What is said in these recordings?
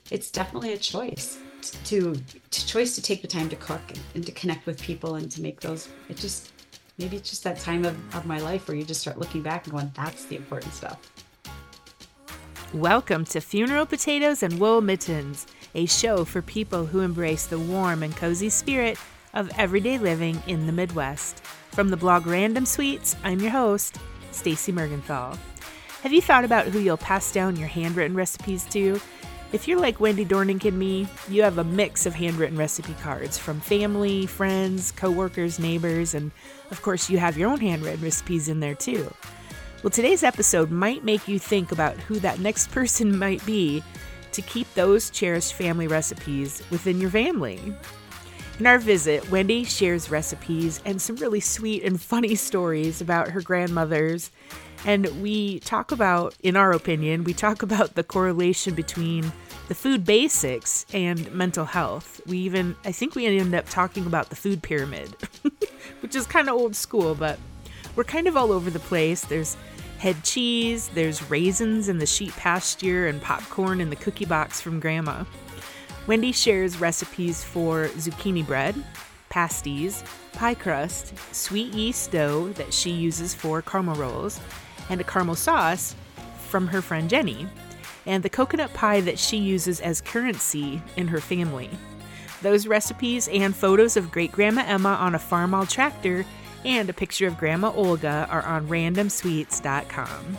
it's definitely a choice to choice to take the time to cook and to connect with people and to make those. It just maybe it's just that time of my life where you just start looking back and going, that's the important stuff. Welcome to Funeral Potatoes and Wool Mittens, a show for people who embrace the warm and cozy spirit of everyday living in the Midwest. From the blog Random Sweets, I'm your host, Stacy Mergenthal. Have you thought about who you'll pass down your handwritten recipes to? If you're like Wendy Dornick and me, you have a mix of handwritten recipe cards from family, friends, coworkers, neighbors, and of course you have your own handwritten recipes in there too. Well, today's episode might make you think about who that next person might be to keep those cherished family recipes within your family. In our visit, Wendy shares recipes and some really sweet and funny stories about her grandmothers. And we talk about, in our opinion, the correlation between the food basics and mental health. I think we ended up talking about the food pyramid, which is kind of old school, but we're kind of all over the place. There's head cheese, there's raisins in the sheep pasture, and popcorn in the cookie box from Grandma. Wendy shares recipes for zucchini bread, pasties, pie crust, sweet yeast dough that she uses for caramel rolls, and a caramel sauce from her friend Jenny, and the coconut pie that she uses as currency in her family. Those recipes and photos of great-grandma Emma on a farm-all tractor and a picture of Grandma Olga are on randomsweets.com.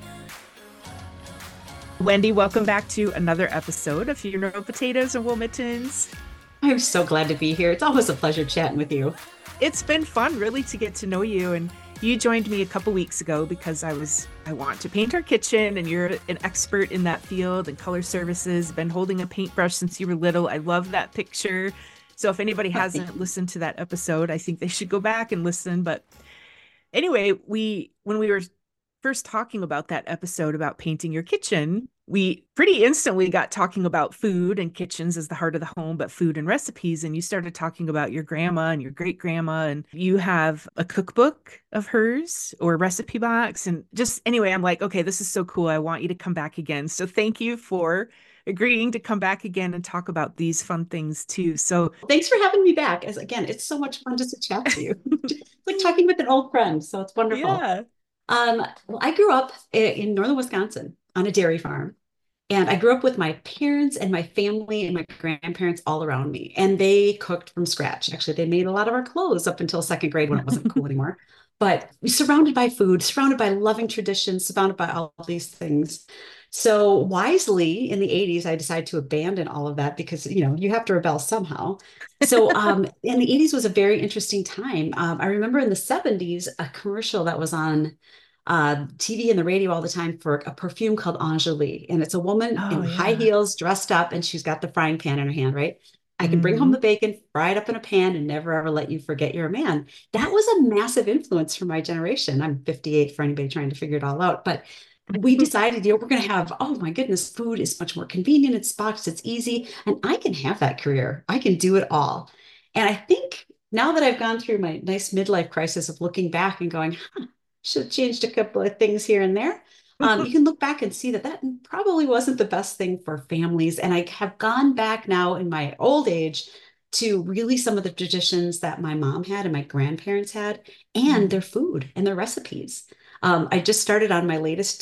Wendy, welcome back to another episode of Funeral Potatoes and Wool Mittens. I'm so glad to be here. It's always a pleasure chatting with you. It's been fun, really, to get to know you. And you joined me a couple weeks ago because I want to paint our kitchen, and you're an expert in that field and color services. Been holding a paintbrush since you were little. I love that picture. So if anybody hasn't listened to that episode, I think they should go back and listen. But anyway, when we were first talking about that episode about painting your kitchen, we pretty instantly got talking about food and kitchens as the heart of the home, but food and recipes. And you started talking about your grandma and your great grandma, and you have a cookbook of hers or a recipe box. And just anyway, I'm like, okay, this is so cool. I want you to come back again. So thank you for agreeing to come back again and talk about these fun things too. So Thanks for having me back. As again, it's so much fun just to chat to you. It's like talking with an old friend. So it's wonderful. yeah. Well, I grew up in northern Wisconsin on a dairy farm. And I grew up with my parents and my family and my grandparents all around me. And they cooked from scratch. Actually, they made a lot of our clothes up until second grade when it wasn't cool anymore. But we surrounded by food, surrounded by loving traditions, surrounded by all of these things. So wisely in the 80s, I decided to abandon all of that because, you have to rebel somehow. So in the 80s was a very interesting time. I remember in the 70s, a commercial that was on TV and the radio all the time for a perfume called Angelique. And it's a woman Oh in high yeah. heels dressed up, and she's got the frying pan in her hand, right? I can bring home Hmm. the bacon, fry it up in a pan, and never ever let you forget you're a man. That was a massive influence for my generation. I'm 58 for anybody trying to figure it all out. But we decided, we're going to have, oh my goodness, food is much more convenient. It's boxed, it's easy, and I can have that career. I can do it all. And I think now that I've gone through my nice midlife crisis of looking back and going, should have changed a couple of things here and there. You can look back and see that that probably wasn't the best thing for families. And I have gone back now in my old age to really some of the traditions that my mom had and my grandparents had, and their food and their recipes. I just started on my latest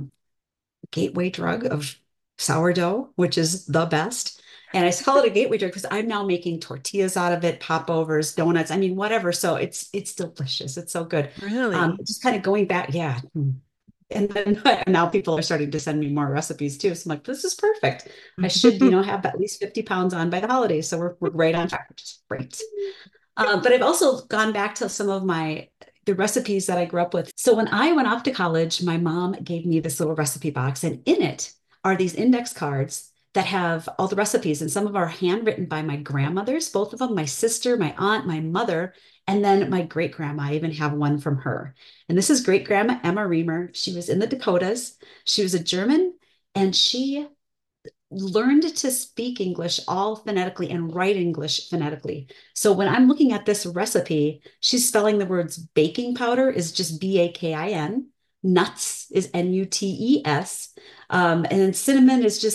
gateway drug of sourdough, which is the best. And I call it a gateway drug because I'm now making tortillas out of it, popovers, donuts. I mean, whatever. So it's delicious. It's so good. Really? Just kind of going back, yeah. And then now people are starting to send me more recipes too. So I'm like, this is perfect. I should, have at least 50 pounds on by the holidays. So we're right on track, which is great. But I've also gone back to some of the recipes that I grew up with. So when I went off to college, my mom gave me this little recipe box, and in it are these index cards that have all the recipes, and some of are handwritten by my grandmothers, both of them, my sister, my aunt, my mother, and then my great grandma. I even have one from her. And this is great grandma Emma Reamer. She was in the Dakotas. She was a German, and she learned to speak English all phonetically and write English phonetically. So when I'm looking at this recipe, she's spelling the words baking powder is just Bakin, nuts is Nuts, and then cinnamon is just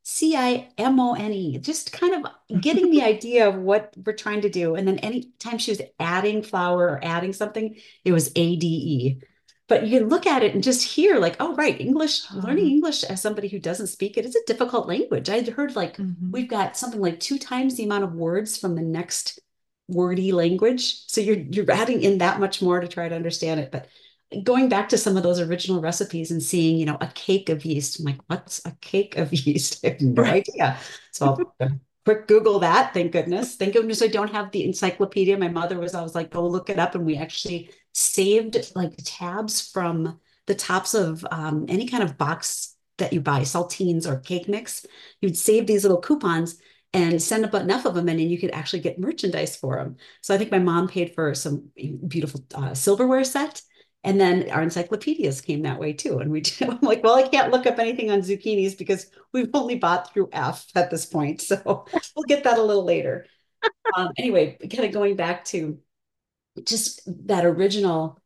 Cimone, just kind of getting the idea of what we're trying to do. And then anytime she was adding flour or adding something, it was ADE. But you can look at it and just hear like, oh, right, English, learning Uh, English as somebody who doesn't speak it is a difficult language. I'd heard like mhm. we've got something like two times the amount of words from the next wordy language. So you're adding in that much more to try to understand it. But going back to some of those original recipes and seeing, a cake of yeast. I'm like, what's a cake of yeast? I have no Right. idea. So I'll quick Google that. Thank goodness. Thank goodness I don't have the encyclopedia. My mother was always like, go look it up. And we actually saved like tabs from the tops of any kind of box that you buy, saltines or cake mix. You'd save these little coupons and send up enough of them, and then you could actually get merchandise for them. So I think my mom paid for some beautiful silverware set. And then our encyclopedias came that way too. And I'm like, well, I can't look up anything on zucchinis because we've only bought through F at this point. So we'll get that a little later. Anyway, kind of going back to just that original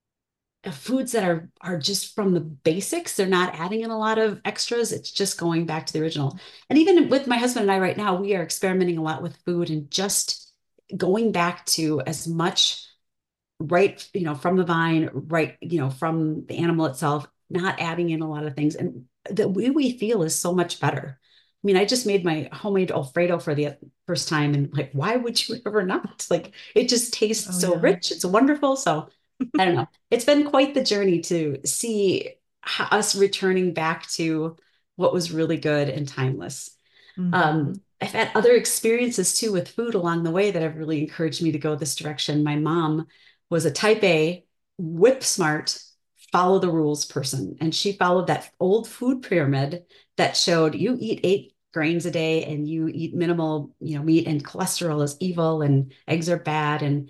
foods that are just from the basics. They're not adding in a lot of extras. It's just going back to the original. And even with my husband and I right now, we are experimenting a lot with food and just going back to as much right, from the vine, right, from the animal itself, not adding in a lot of things. And the way we feel is so much better. I mean, I just made my homemade Alfredo for the first time, and like, why would you ever not? Like, it just tastes Oh, so yeah. rich. It's wonderful. So I don't know. It's been quite the journey to see us returning back to what was really good and timeless. Hmm. I've had other experiences too with food along the way that have really encouraged me to go this direction. My mom was a type A, whip smart, follow the rules person. And she followed that old food pyramid that showed you eat 8 grains a day and you eat minimal, meat, and cholesterol is evil and eggs are bad. And,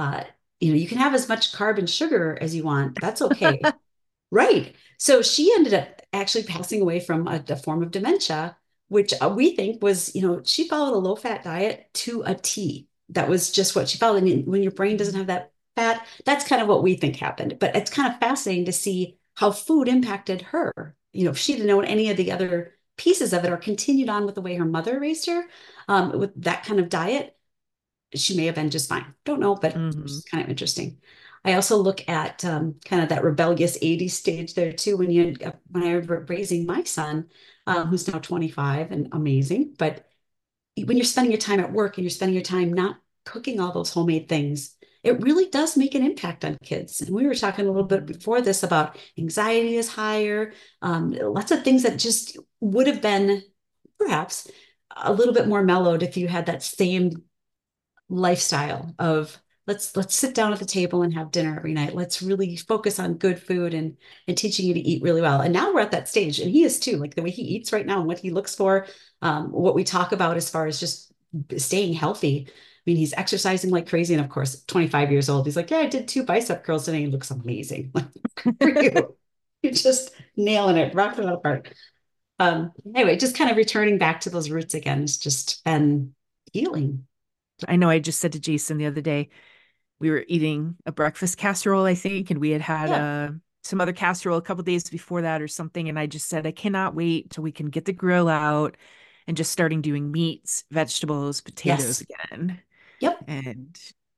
you can have as much carb and sugar as you want. That's okay. Right. So she ended up actually passing away from a form of dementia, which we think was, she followed a low fat diet to a T. That was just what she followed. And when your brain doesn't have that fat, that's kind of what we think happened. But it's kind of fascinating to see how food impacted her. If she'd known any of the other pieces of it or continued on with the way her mother raised her, with that kind of diet, she may have been just fine. Don't know, but Hmm. it's kind of interesting. I also look at kind of that rebellious 80s stage there too. When I was raising my son, who's now 25 and amazing, but when you're spending your time at work and you're spending your time not cooking all those homemade things, it really does make an impact on kids. And we were talking a little bit before this about anxiety is higher, lots of things that just would have been perhaps a little bit more mellowed if you had that same lifestyle of let's sit down at the table and have dinner every night. Let's really focus on good food and teaching you to eat really well. And now we're at that stage, and he is too. Like the way he eats right now and what he looks for, what we talk about as far as just staying healthy. I mean, he's exercising like crazy, and of course, 25 years old. He's like, yeah, I did 2 bicep curls today. He looks amazing. Like, good for you. You're just nailing it, rocking it apart. Anyway, just kind of returning back to those roots again has just been healing. I know I just said to Jason the other day, we were eating a breakfast casserole, I think, and we had had Yeah. some other casserole a couple days before that or something. And I just said, I cannot wait till we can get the grill out and just starting doing meats, vegetables, potatoes Yes. again. Yep. And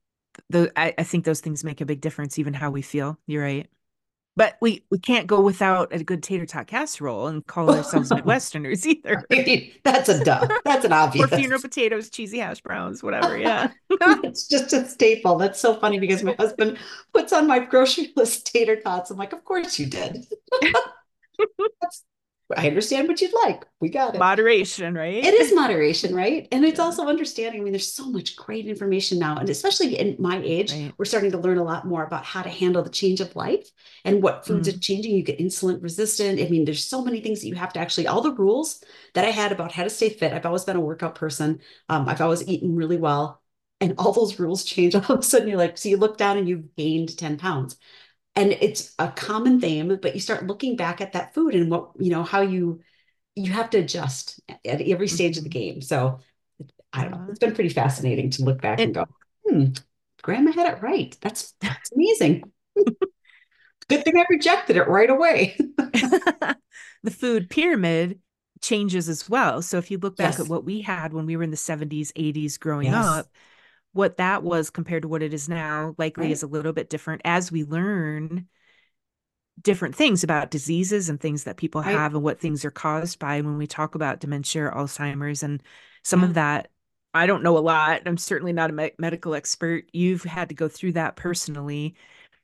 I think those things make a big difference, even how we feel. You're right. But we can't go without a good tater tot casserole and call ourselves Midwesterners either. That's a duh. That's an Or funeral obvious. potatoes, cheesy hash browns, whatever. Yeah. It's just a staple. That's so funny because my husband puts on my grocery list tater tots. I'm like, of course you did. That's, I understand what you'd like. We got it. Moderation, It right? is moderation, right? And it's Yeah. also understanding. I mean, there's so much great information now. And especially in my age, Right. we're starting to learn a lot more about how to handle the change of life and what foods are Mm. changing. You get insulin resistant. I mean, there's so many things that you have to actually, all the rules that I had about how to stay fit. I've always been a workout person. I've always eaten really well. And all those rules change. All of a sudden, you're like, so you look down and you've gained 10 pounds. And it's a common theme, but you start looking back at that food and what, how you have to adjust at every stage of the Mhm. game. So I don't know. Yeah. It's been pretty fascinating to look back and And go, grandma had it right. That's amazing. Good thing I rejected it right away. the food pyramid changes as well. So if you look back at Yes. what we had when we were in the 70s, 80s growing Yes. up, what that was compared to what it is now likely is Right. a little bit different as we learn different things about diseases and things that people Right. have and what things are caused by. When we talk about dementia or Alzheimer's and some Yeah. of that, I don't know a lot. I'm certainly not a medical expert. You've had to go through that personally.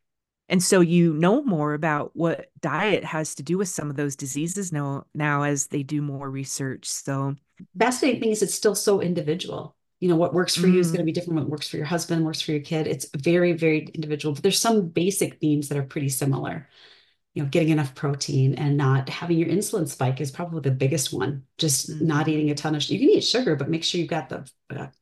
And so you know more about what diet has to do with some of those diseases now as they do more research. So, Fascinating thing is it's still so individual. What works for you is going to mm, be different. What works for your husband, works for your kid. It's very, very individual, but there's some basic themes that are pretty similar. Getting enough protein and not having your insulin spike is probably the biggest one. Just not mhm. eating a ton of, you can eat sugar, but make sure you've got the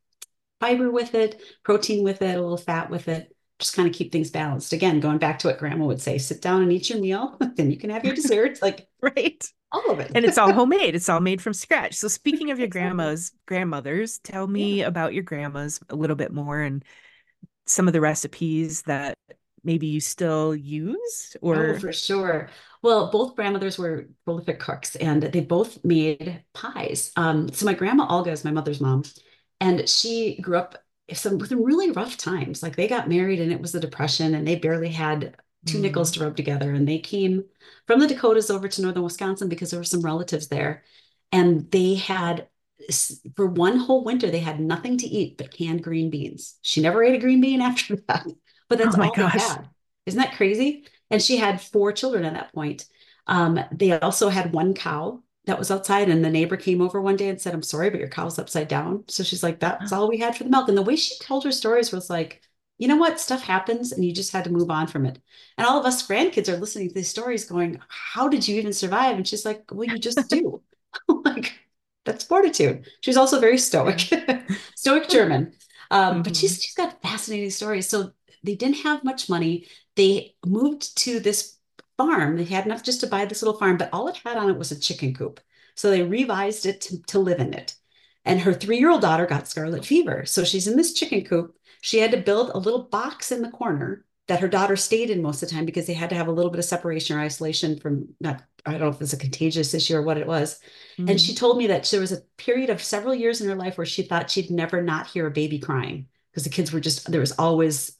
fiber with it, protein with it, a little fat with it. Just kind of keep things balanced. Again, going back to what grandma would say, sit down and eat your meal, then you can have your dessert, like Right. all of And it. it's all homemade. It's all made from scratch. So speaking of your Exactly. grandmothers, tell Yeah. me about your grandmas a little bit more and some of the recipes that maybe you still use Oh, or for sure. Well, both grandmothers were prolific cooks and they both made pies. So my grandma Olga is my mother's mom, and she grew up with some really rough times. Like they got married and it was the Depression and they barely had two nickels mm, to rub together. And they came from the Dakotas over to northern Wisconsin because there were some relatives there. And they had, for one whole winter, they had nothing to eat but canned green beans. She never ate a green bean after that, but oh that's my all they gosh. had. Isn't that crazy? And she had four children at that point. They also had one cow that was outside, and the neighbor came over one day and said, "I'm sorry, but your cow's upside down." So she's like, "That's all we had for the milk." And the way she told her stories was like, you know what? Stuff happens, and you just had to move on from it. And all of us grandkids are listening to these stories, going, "How did you even survive?" And she's like, "Well, you just do." Like, that's fortitude. She's also very stoic, Yeah. stoic German. But hmm she's got fascinating stories. So they didn't have much money. They moved to this farm. They had enough just to buy this little farm, but all it had on it was a chicken coop. So they revised it to live in it. And her 3-year-old daughter got scarlet fever. So she's in this chicken coop. She had to build a little box in the corner that her daughter stayed in most of the time because they had to have a little bit of separation or isolation from not, I don't know if it's a contagious issue or what it was. And she hmm told me that there was a period of several years in her life where she thought she'd never not hear a baby crying because the kids were just, there was always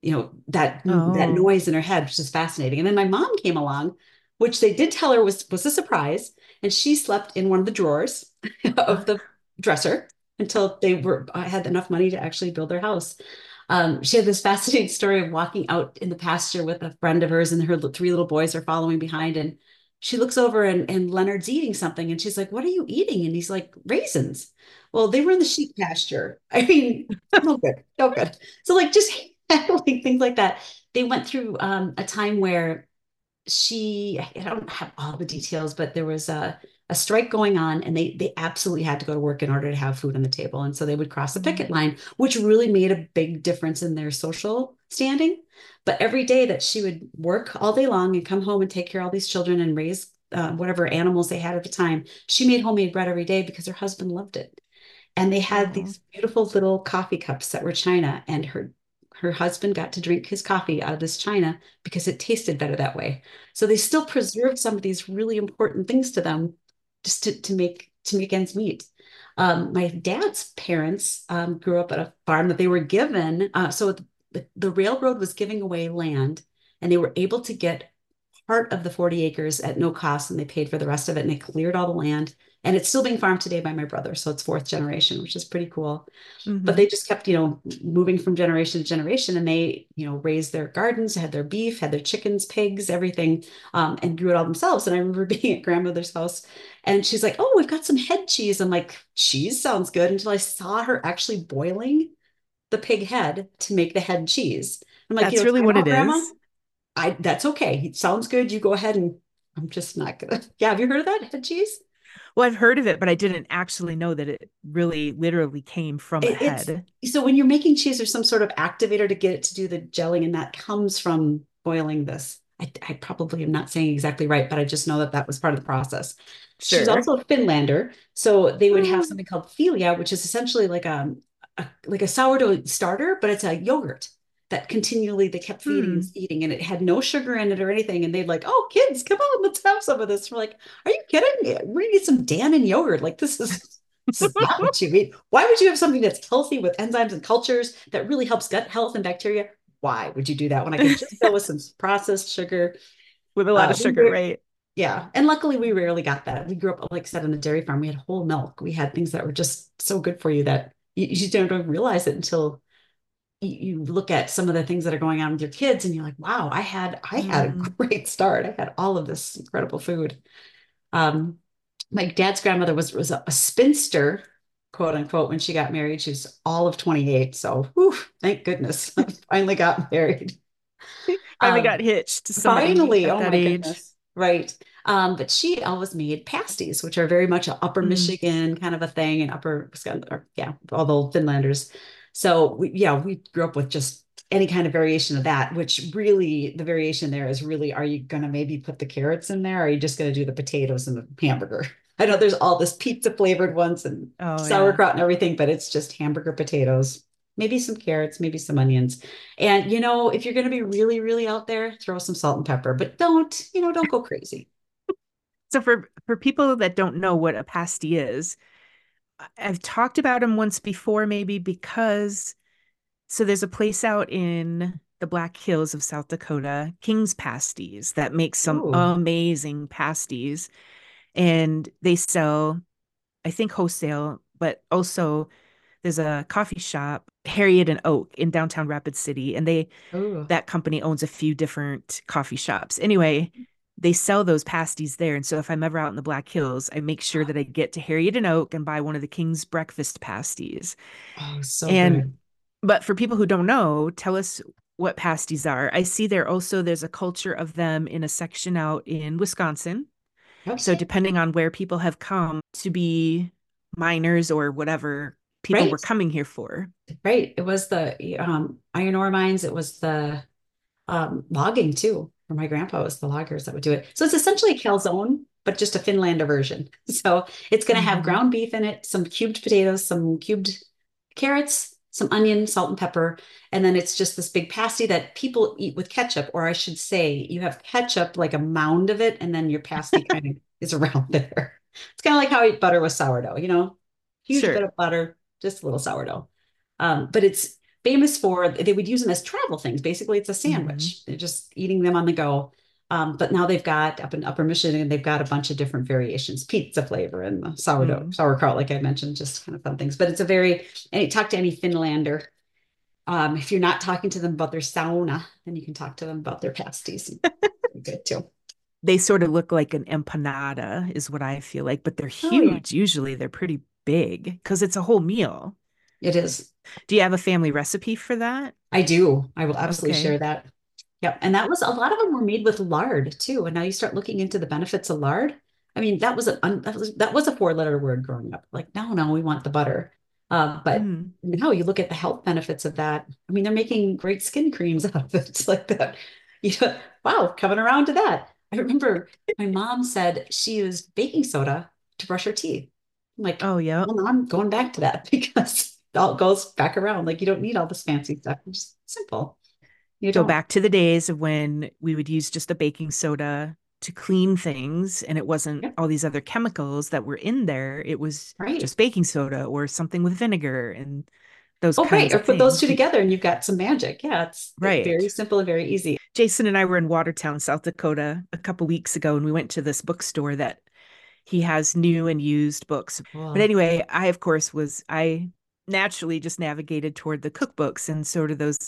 that Oh. noise in her head, which is fascinating. And then my mom came along, which they did tell her was a surprise, and she slept in one of the drawers of the dresser until they were had enough money to actually build their house. She had this fascinating story of walking out in the pasture with a friend of hers, and her three little boys are following behind. And she looks over, and Leonard's eating something, and she's like, "What are you eating?" And he's like, "Raisins." Well, they were in the sheep pasture. I mean, no good, no good. So like just handling things like that. They went through a time where I don't have all the details, but there was a strike going on, and they absolutely had to go to work in order to have food on the table. And so they would cross the picket Mm. line, which really made a big difference in their social standing. But every day that she would work all day long and come home and take care of all these children and raise whatever animals they had at the time, she made homemade bread every day because her husband loved it. And they had Oh. these beautiful little coffee cups that were china, and her husband got to drink his coffee out of this china because it tasted better that way. So they still preserved some of these really important things to them just to make ends meet. My dad's parents grew up at a farm that they were given. So the railroad was giving away land, and they were able to get part of the 40 acres at no cost, and they paid for the rest of it, and they cleared all the land, and it's still being farmed today by my brother, so it's fourth generation, which is pretty cool. But hmm they just kept moving from generation to generation, and they raised their gardens, had their beef, had their chickens, pigs, everything, and grew it all themselves. And I remember being at grandmother's house, and she's like, "Oh, we've got some head cheese." I'm like, "Cheese sounds good," until I saw her actually boiling the pig head to make the head cheese. I'm like, That's really "Time what out, it grandma. is. That's okay. It sounds good. You go ahead." And I'm just not gonna. Yeah, have you heard of that head cheese? Well, I've heard of it, but I didn't actually know that it really literally came from a It's head. so when you're making cheese, there's some sort of activator to get it to do the gelling, and that comes from boiling this. I probably am not saying exactly right, but I just know that that was part of the process. She's Sure. also a Finlander, so they would have Oh, something called filia, which is essentially like a sourdough starter, but it's a yogurt that continually they kept feeding and Hmm. eating, and it had no sugar in it or anything. And they'd like, oh, kids, come on, let's have some of this. We're like, are you kidding? We need some Dannon yogurt. Like this is not what you eat. Why would you have something that's healthy with enzymes and cultures that really helps gut health and bacteria? Why would you do that when I could just go with some processed sugar? With a lot of We sugar, were, right? yeah, and luckily we rarely got that. We grew up, like I said, on a dairy farm. We had whole milk. We had things that were just so good for you that you just don't realize it until you look at some of the things that are going on with your kids, and you're like, wow, I had a Mm. great start. I had all of this incredible food. Um, my dad's grandmother was a spinster, quote unquote, when she got married. She was all of 28. So whew, thank goodness I finally got married. Finally got Um, hitched to somebody Finally, at oh that my age. goodness. Right. But she always made pasties, which are very much a upper Mm. Michigan kind of a thing, and upper Wisconsin, or yeah, all the Finlanders. So we grew up with just any kind of variation of that, which really the variation there is really, are you gonna maybe put the carrots in there? Or are you just gonna do the potatoes and the hamburger? I know there's all this pizza flavored ones and Oh yeah. sauerkraut and everything, but it's just hamburger potatoes, maybe some carrots, maybe some onions. And if you're going to be really, really out there, throw some salt and pepper, but don't go crazy. So for people that don't know what a pasty is, I've talked about them once before, maybe because so there's a place out in the Black Hills of South Dakota, King's Pasties, that makes some Ooh, amazing pasties. And they sell, I think, wholesale, but also there's a coffee shop, Harriet and Oak in downtown Rapid City, and ooh. that company owns a few different coffee shops. Anyway, they sell those pasties there. And so if I'm ever out in the Black Hills, I make sure that I get to Harriet and Oak and buy one of the King's breakfast pasties. Oh, so And good. but for people who don't know, tell us what pasties are. I see there's a culture of them in a section out in Wisconsin. So Okay. depending on where people have come to be miners or whatever people were Right. coming here for. Right. It was the iron ore mines. It was the logging too. For my grandpa, it was the loggers that would do it. So it's essentially a calzone, but just a Finlander version. So it's going to have Hmm. ground beef in it, some cubed potatoes, some cubed carrots, some onion, salt, and pepper. And then it's just this big pasty that people eat with ketchup, or I should say, you have ketchup, like a mound of it, and then your pasty kind of is around there. It's kind of like how I eat butter with sourdough, huge bit Sure. of butter, just a little sourdough. But it's famous for, they would use them as travel things. Basically, it's a Hmm. sandwich. They're just eating them on the go. But now they've got up in Upper Michigan, they've got a bunch of different variations, pizza flavor and the sourdough, Mm. sauerkraut, like I mentioned, just kind of fun things. But it's a very, and you talk to any Finlander, if you're not talking to them about their sauna, then you can talk to them about their pasties. Good too. They sort of look like an empanada, is what I feel like, but they're Oh yeah, huge. Usually they're pretty big because it's a whole meal. it is. Do you have a family recipe for that? I do. I will absolutely Okay. share that. Yep. And that was a lot of them were made with lard too. And now you start looking into the benefits of lard. I mean, that was a four-letter word growing up. Like, no, no, we want the butter. But Mm. now you look at the health benefits of that. I mean, they're making great skin creams out of it. It's like that. Wow, coming around to that. I remember my mom said she used baking soda to brush her teeth. I'm like, Oh, yeah. well, now I'm going back to that because it all goes back around. Like, you don't need all this fancy stuff. It's just simple. You Go don't. back to the days of when we would use just a baking soda to clean things and it wasn't Yep. all these other chemicals that were in there. It was Right. just baking soda or something with vinegar and those Oh, right. kinds Or of put those things. two together and you've got some magic. Yeah, it's very Right. simple and very easy. Jason and I were in Watertown, South Dakota a couple weeks ago, and we went to this bookstore that he has new and used books. But Cool. anyway, I naturally just navigated toward the cookbooks and sort of those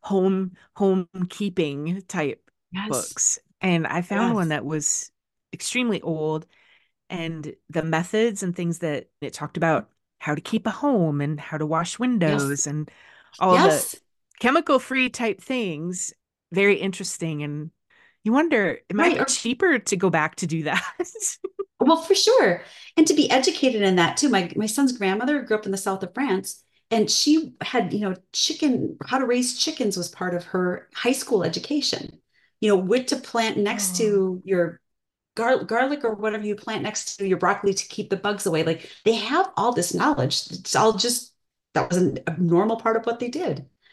homekeeping type Yes. books. And I found one Yes. that was extremely old and the methods and things that it talked about how to keep a home and how to wash Yes. windows and all the Yes. chemical free type things. Very interesting. And you wonder, it might Right. be cheaper to go back to do that. Well, for sure. And to be educated in that too. My son's grandmother grew up in the south of France, and she had, how to raise chickens was part of her high school education. What to plant next Oh. to your garlic or whatever you plant next to your broccoli to keep the bugs away. Like they have all this knowledge. It's all just that was a normal part of what they did.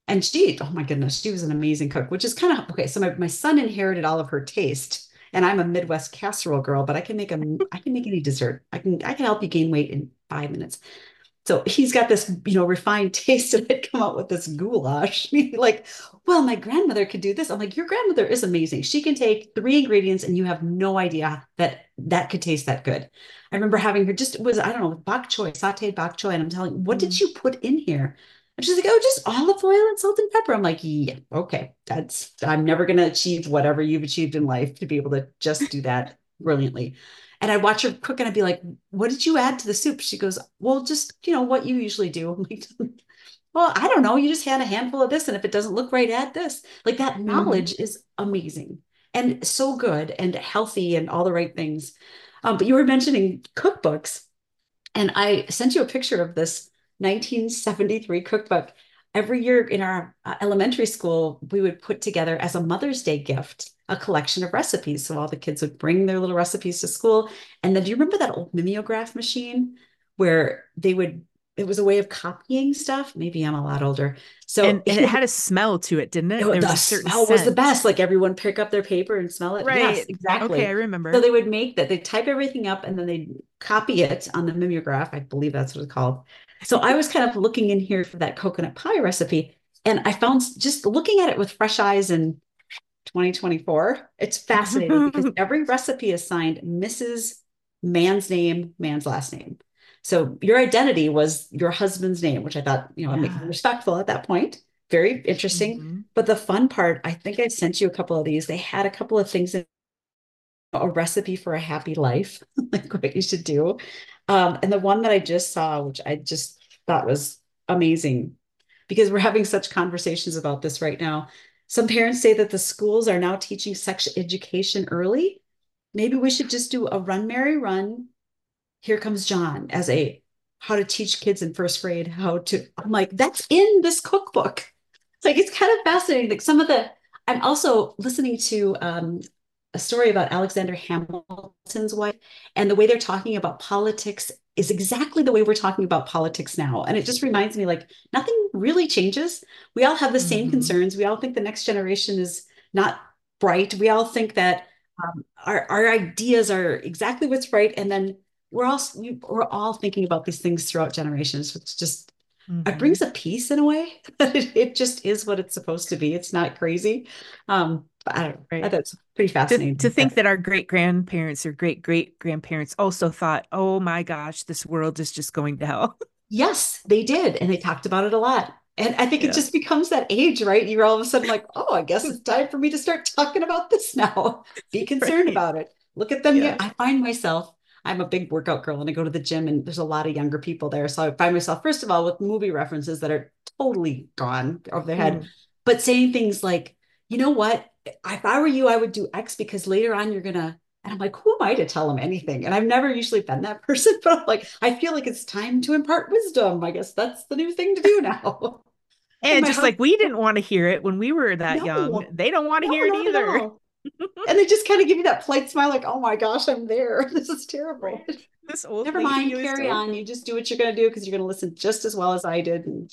And she, oh my goodness, she was an amazing cook, which is kind of okay. So my son inherited all of her taste, and I'm a Midwest casserole girl, but I can make any dessert. I can help you gain weight in 5 minutes. So he's got this, refined taste, and I'd come out with this goulash. He'd be like, well, my grandmother could do this. I'm like, your grandmother is amazing. She can take three ingredients and you have no idea that that could taste that good. I remember having her just, it was, I don't know, bok choy, sauteed bok choy. And I'm telling, what did Mm. you put in here? And she's like, oh, just olive oil and salt and pepper. I'm like, yeah, okay. I'm never going to achieve whatever you've achieved in life to be able to just do that brilliantly. And I'd watch her cook and I'd be like, what did you add to the soup? She goes, well, just, what you usually do. I'm like, well, I don't know. You just had a handful of this. And if it doesn't look right, add this. Like that Mhm. knowledge is amazing and so good and healthy and all the right things. But you were mentioning cookbooks. And I sent you a picture of this 1973 cookbook. Every year in our elementary school, we would put together as a Mother's Day gift a collection of recipes. So all the kids would bring their little recipes to school. And then do you remember that old mimeograph machine where it was a way of copying stuff? Maybe I'm a lot older. So, And it had a smell to it, didn't it? There was the a certain smell was the scent. best. Like everyone pick up their paper and smell it. Yes, Right. Okay, I exactly. So remember. they would make that. They type everything up and then they copy it on the mimeograph. I believe that's what it's called. So I was kind of looking in here for that coconut pie recipe, and I found just looking at it with fresh eyes in 2024. It's fascinating because every recipe is signed Mrs. Man's name, man's last name. So your identity was your husband's name, which I thought, I'm making Yeah. respectful at that point. Very interesting. Mhm. But the fun part, I think I sent you a couple of these. They had a couple of things in a recipe for a happy life, like what you should do. And the one that I just saw, which I just thought was amazing, because we're having such conversations about this right now. Some parents say that the schools are now teaching sex education early. Maybe we should just do a Run, Mary, Run. Here comes John as a how to teach kids in first grade how to. I'm like, that's in this cookbook. It's like it's kind of fascinating. Like some of the, I'm also listening to a story about Alexander Hamilton's wife, and the way they're talking about politics is exactly the way we're talking about politics now. And it just reminds me like nothing really changes. We all have the same Mhm. concerns. We all think the next generation is not bright. We all think that our ideas are exactly what's right. And then we're all thinking about these things throughout generations. It's just it brings Mhm. a peace in a way. It just is what it's supposed to be. It's not crazy. But I don't know. I Right. thought it's pretty To fascinating. think that our great grandparents or great grandparents also thought, oh my gosh, this world is just going to hell. Yes, they did, and they talked about it a lot. And I think it Yeah. just becomes that age, right? You're all of a sudden like, oh, I guess it's time for me to start talking about this now. Be concerned Right. about it. Look at them. Yeah, Yeah. I find myself, I'm a big workout girl and I go to the gym and there's a lot of younger people there. So I find myself, first of all, with movie references that are totally gone over their head, Mm. but saying things like, you know what? If I were you, I would do X because later on you're gonna, and I'm like, who am I to tell them anything? And I've never usually been that person, but I'm like, I feel like it's time to impart wisdom. I guess that's the new thing to do now. And And my just husband, like we didn't want to hear it when we were that no, young, they don't want to no, hear it not at either. all. And they just kind of give you that polite smile, like, oh my gosh, I'm there. This is terrible. Right. This old Never lady mind, was carry so on. You just do what you're going to do because you're going to listen just as well as I did. And,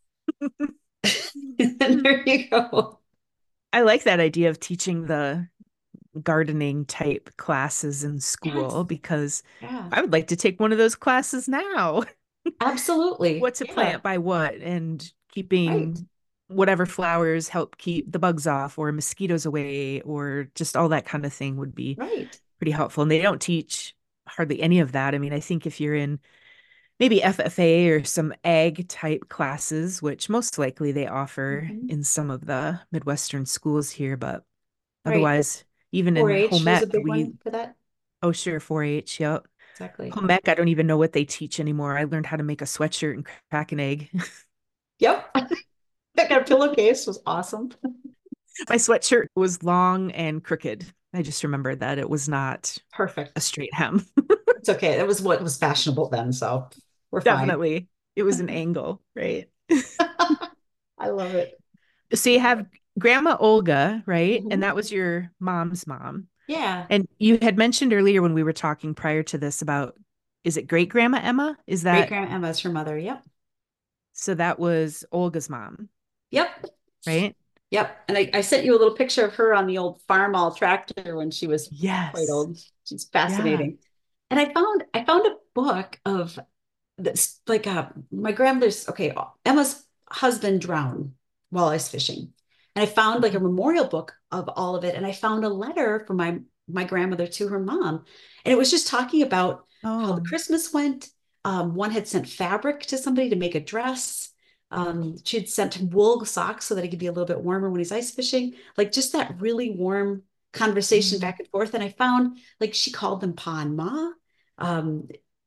and there you go. I like that idea of teaching the gardening type classes in Yes. school because Yeah, I would like to take one of those classes now. absolutely. What to Yeah, plant by what and right. keeping whatever flowers help keep the bugs off or mosquitoes away or just all that kind of thing would be Right. pretty helpful. And they don't teach hardly any of that. I mean, I think if you're in maybe FFA or some ag type classes, which most likely they offer Mhm. in some of the Midwestern schools here, but Right. otherwise, even in 4-H home was a ec, big one for that. oh, sure, 4-H, yep. Exactly. Home ec, I don't even know what they teach anymore. I learned how to make a sweatshirt and crack an egg. Yep. That pillowcase was awesome. My sweatshirt was long and crooked. I just remember that it was not a Perfect. straight hem. It's okay. That was what was fashionable then, so we're fine. Definitely. It was an angle, right? I love it. So you have Grandma Olga, right? And Mhm. that was your mom's mom. Yeah. And you had mentioned earlier when we were talking prior to this about, is it great grandma Emma? Is Great that grandma Emma's her mother. Yep. so? That was Olga's mom. Yep. right? Yep. And I sent you a little picture of her on the old farm all tractor when she was quite Yes. old. She's Yeah. fascinating. And I found a book of this, like my grandmother's, okay, Emma's husband drowned while I was fishing. And I found like a Mhm. memorial book of all of it. And I found a letter from my grandmother to her mom. And it was just talking about how the Oh. Christmas went. One had sent fabric to somebody to make a dress. She had sent him wool socks so that he could be a little bit warmer when he's ice fishing. Like just that really warm conversation Mm. back and forth. And I found like she called them Pa and Ma. Um,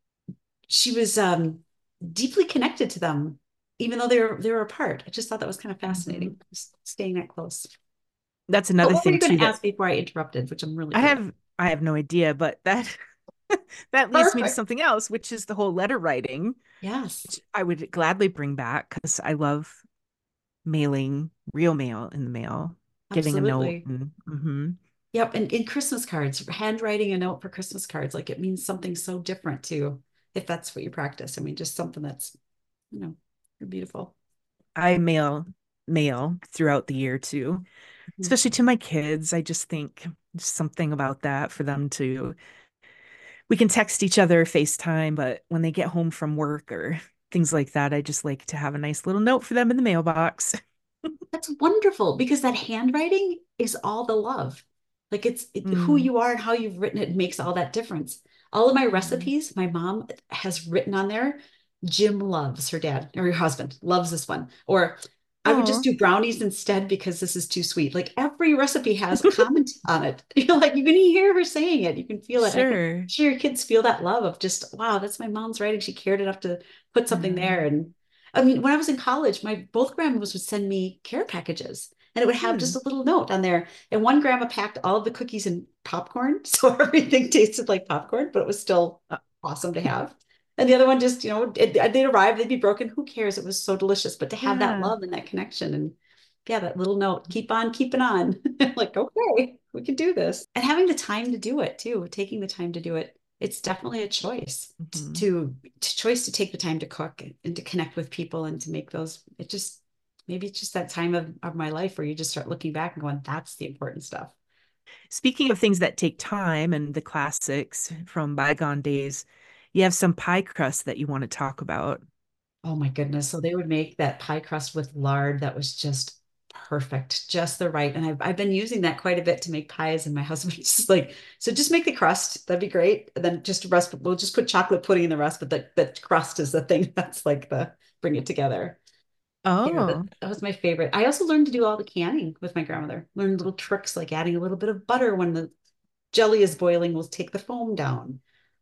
she was deeply connected to them, even though they were apart. I just thought that was kind of Mhm. fascinating, just staying that close. That's But another what were thing you going too to that ask before I interrupted, which I'm really I good at? have I have no idea, but that that leads me to Perfect. something else, which is the whole letter writing, Yes, which I would gladly bring back because I love mailing real mail in the mail, getting a note absolutely. and Yep. And in Christmas cards, handwriting a note for Christmas cards, like it means something so different too, if that's what you practice. I mean, just something that's, you know, beautiful. I mail throughout the year too, Mhm. especially to my kids. I just think there's something about that for them to we can text each other, FaceTime, but when they get home from work or things like that, I just like to have a nice little note for them in the mailbox. That's wonderful because that handwriting is all the love. Like who Mm, you are and how you've written it makes all that difference. All of my mm. recipes, my mom has written on there. Jim loves her dad or your husband loves this one. Or I would just Oh, do brownies instead because this is too sweet. Like every recipe has a comment on it. Like you can hear her saying it. You can feel it. I can sure. sure your kids feel that love of just, wow, that's my mom's writing. She cared enough to put something there. Um, And I mean, when I was in college, my both grandmas would send me care packages and it would have just hmm. a little note on there. And one grandma packed all of the cookies in popcorn. So everything tasted like popcorn, but it was still Uh, awesome to have. And the other one just, they'd arrive, they'd be broken. Who cares? It was so delicious. But to have that yeah. love and that connection and yeah, that little note, keep on keeping on. Like, okay, we can do this. And having the time to do it too, taking the time to do it. It's definitely a choice Mhm. to choice to take the time to cook and to connect with people and to make those. It just maybe it's just that time of my life where you just start looking back and going, that's the important stuff. Speaking of things that take time and the classics from bygone days, you have some pie crust that you want to talk about. Oh my goodness. So they would make that pie crust with lard that was just perfect, just the right. And I've been using that quite a bit to make pies. And my husband's just like, so just make the crust. That'd be great. And then just rest, we'll just put chocolate pudding in the rest, but the crust is the thing that's like the bring it together. Yeah, Oh, that was my favorite. I also learned to do all the canning with my grandmother. Learned little tricks like adding a little bit of butter when the jelly is boiling, will take the foam down.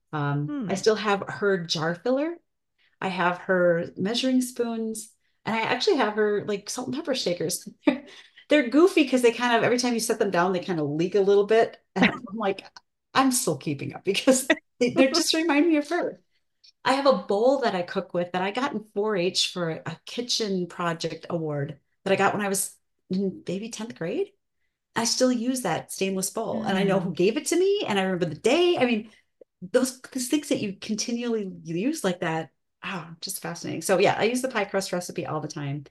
I hmm. still have her jar filler. I have her measuring spoons, and I actually have her like salt and pepper shakers. They're goofy because they kind of every time you set them down, they kind of leak a little bit. And I'm like, I'm still keeping up because they're just remind me of her. I have a bowl that I cook with that I got in 4-H for a kitchen project award that I got when I was in maybe 10th grade. I still use that stainless bowl and I know who Hmm. gave it to me and I remember the day. I mean, those things that you continually use like that, oh, just fascinating. So yeah, I use the pie crust recipe all the time.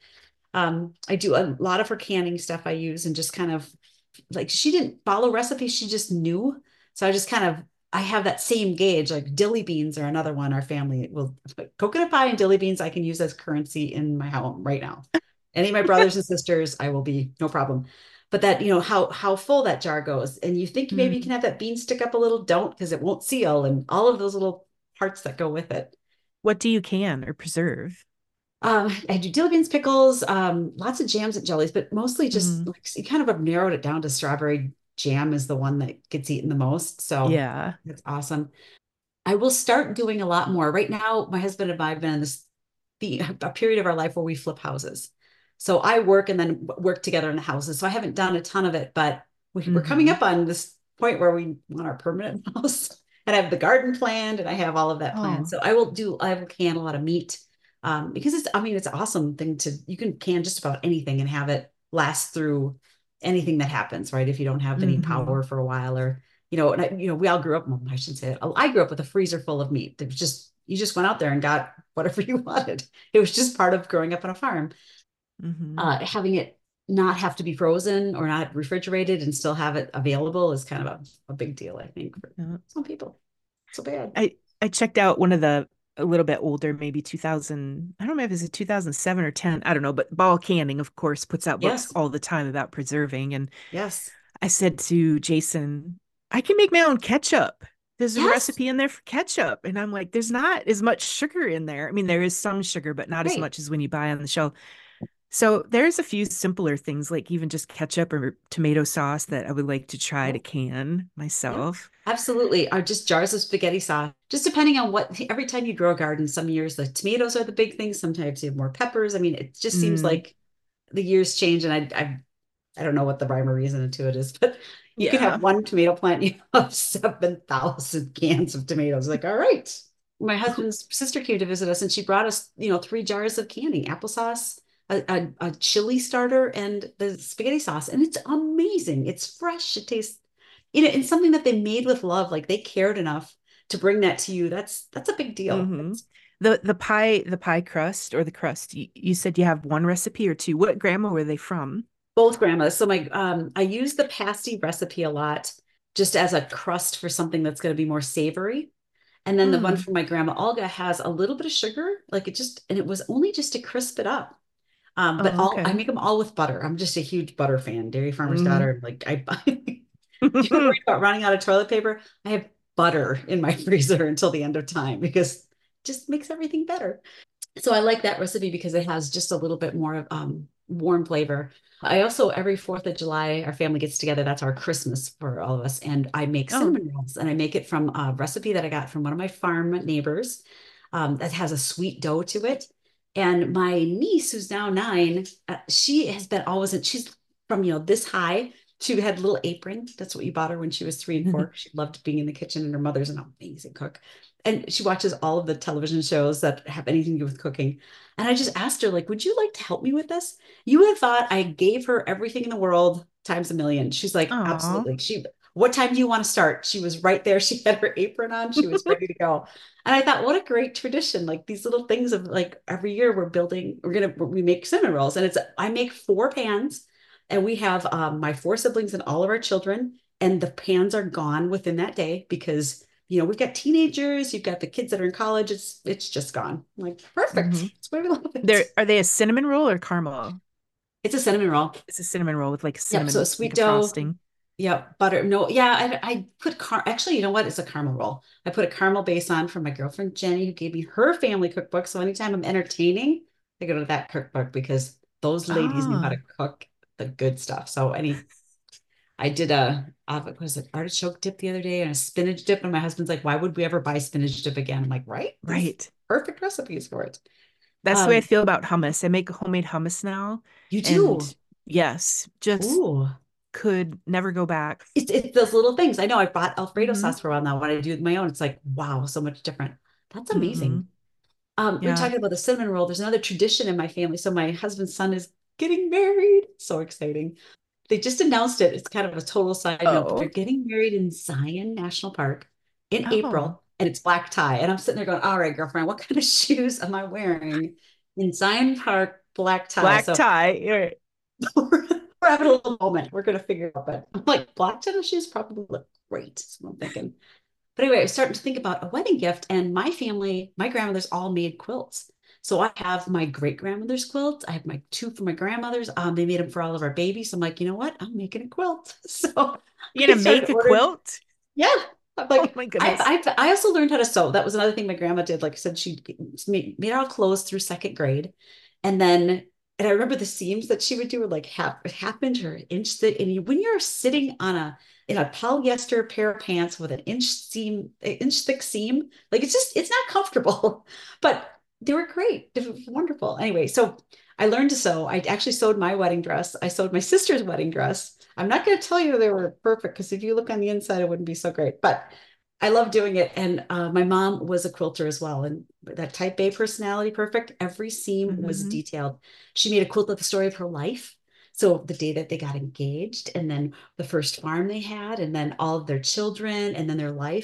I do a lot of her canning stuff I use and just kind of like she didn't follow recipes, she just knew. So I just kind of I have that same gauge. Like dilly beans are another one our family will coconut pie and dilly beans I can use as currency in my home right now. Any of my brothers and sisters, I will be no problem. But that, how full that jar goes. And you think maybe you can Hmm. have that bean stick up a little, don't because it won't seal and all of those little parts that go with it. What do you can or preserve? I do dilly beans, pickles, lots of jams and jellies, but mostly just Mm. like you kind of have narrowed it down to strawberry jam is the one that gets eaten the most. So Yeah. that's awesome. I will start doing a lot more. Right now, my husband and I have been in a period of our life where we flip houses. So I work and then work together in the houses. So I haven't done a ton of it, but we're coming Hmm. up on this point where we want our permanent house. And I have the garden planned and I have all of that planned. Oh. So I will can a lot of meat because I mean, it's an awesome thing you can can just about anything and have it last through anything that happens, right? If you don't have any Hmm. power for a while or we all grew up, well, I shouldn't say it. I grew up with a freezer full of meat. It was just, you just went out there and got whatever you wanted. It was just part of growing up on a farm. Having it not have to be frozen or not refrigerated and still have it available is kind of a big deal, I think, for Yeah. some people. So bad. I checked out one of the a little bit older, maybe 2000. I don't know if it's a 2007 or 10. I don't know, but Ball Canning, of course, puts out books Yes. all the time about preserving. And Yes. I said to Jason, I can make my own ketchup. There's a Yes. recipe in there for ketchup. And I'm like, there's not as much sugar in there. I mean, there is some sugar, but not as Right. much as when you buy on the shelf. So there's a few simpler things like even just ketchup or tomato sauce that I would like to try to Yep. can Yep. myself. Absolutely. Or just jars of spaghetti sauce. Just depending on what, every time you grow a garden, some years the tomatoes are the big thing. Sometimes you have more peppers. I mean, it just seems Mm, like the years change. And I don't know what the rhyme or reason to it is, but you can have yeah. one tomato plant, you have 7,000 cans of tomatoes. Like, all right. My husband's sister came to visit us and she brought us, 3 jars of candy, applesauce, a chili starter, and the spaghetti sauce. And it's amazing. It's fresh. It tastes, and something that they made with love. Like they cared enough to bring that to you. That's a big deal. hmm The pie crust or the crust. You said you have one recipe or two. What grandma were they from? Both grandmas. So I use the pasty recipe a lot just as a crust for something that's going to be more savory. And then the one Mm. from my grandma Olga has a little bit of sugar, and it was only just to crisp it up. But Oh, I okay. make them all with butter. I'm just a huge butter fan, dairy farmer's Mm. daughter. Like if you're worried about running out of toilet paper, I have butter in my freezer until the end of time because it just makes everything better. So I like that recipe because it has just a little bit more of warm flavor. I also, every 4th of July, our family gets together. That's our Christmas for all of us. And I make Oh. cinnamon rolls and I make it from a recipe that I got from one of my farm neighbors that has a sweet dough to it. And my niece, who's now 9, she has been always, she's from, this high. She had a little apron. That's what you bought her when she was 3 and 4. She loved being in the kitchen and her mother's an amazing cook and she watches all of the television shows that have anything to do with cooking. And I just asked her, like, would you like to help me with this? You would have thought I gave her everything in the world times a million. She's like, Aw. absolutely. What time do you want to start? She was right there. She had her apron on. She was ready to go. And I thought, what a great tradition. Like these little things of like every year we make cinnamon rolls. And I make 4 pans and we have my 4 siblings and all of our children. And the pans are gone within that day because we've got teenagers, you've got the kids that are in college. It's just gone. I'm like, perfect. hmm That's why we love There it. are they a cinnamon roll or caramel? It's a cinnamon roll. It's a cinnamon roll with like a Yep. So a cinnamon, like sweet a dough. frosting. Yep. Butter. No, yeah. I put actually, you know what? It's a caramel roll. I put a caramel base on from my girlfriend Jenny, who gave me her family cookbook. So anytime I'm entertaining, I go to that cookbook because those ladies knew how to Ah, cook the good stuff. I did what was it, artichoke dip the other day and a spinach dip. And my husband's like, why would we ever buy spinach dip again? I'm like, right? These right. perfect recipes for it. That's the way I Um, feel about hummus. I make homemade hummus now, you do. and yes, just Ooh. could never go back. It's those little things. I know I bought Alfredo hmm sauce for a while now. When I do my own, it's like, wow, so much different. That's hmm amazing. We were Yeah. talking about the cinnamon roll. There's another tradition in my family. So my husband's son is getting married. So exciting. They just announced it. It's kind of a total side note, but they're Oh. getting married in Zion National Park in Oh. April, and it's black tie. And I'm sitting there going, all right, girlfriend, what kind of shoes am I wearing in Zion Park black tie? Black So tie. Right. we're having a little moment. We're going to figure it out. But I'm like, black tennis shoes probably look great. That's what I'm thinking. But anyway, I was starting to think about a wedding gift, and my family, my grandmothers all made quilts. So I have my great grandmother's quilts. I have my 2 for my grandmothers. They made them for all of our babies. I'm like, you know what? I'm making a quilt. So You're I gonna started make a ordering. quilt? Yeah. I'm Oh like, my goodness. I also learned how to sew. That was another thing my grandma did. Like I said, she made our clothes through 2nd grade. And then, and I remember the seams that she would do were like half inch or inch thick. And when you're sitting in a polyester pair of pants with an inch thick seam, like it's not comfortable, but they were great. It was wonderful. Anyway, so I learned to sew. I actually sewed my wedding dress. I sewed my sister's wedding dress. I'm not going to tell you they were perfect because if you look on the inside, it wouldn't be so great. But I love doing it. And my mom was a quilter as well. And that type A personality, perfect. Every seam was hmm detailed. She made a quilt of the story of her life. So the day that they got engaged, and then the first farm they had, and then all of their children, and then their life.